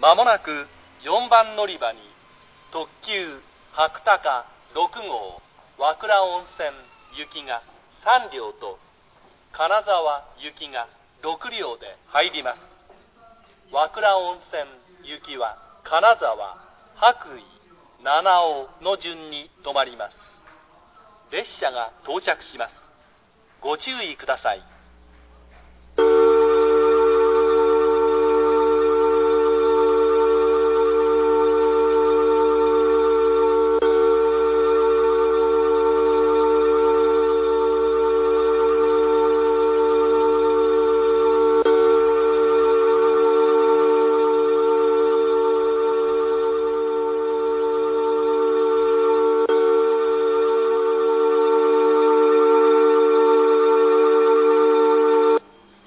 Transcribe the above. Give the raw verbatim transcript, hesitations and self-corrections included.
まもなくよんばん乗り場に特急白鷹ろく号和倉温泉行きがさんりょうと金沢行きがろくりょうで入ります。和倉温泉行きは金沢、白衣、七尾の順に止まります。列車が到着します。ご注意ください。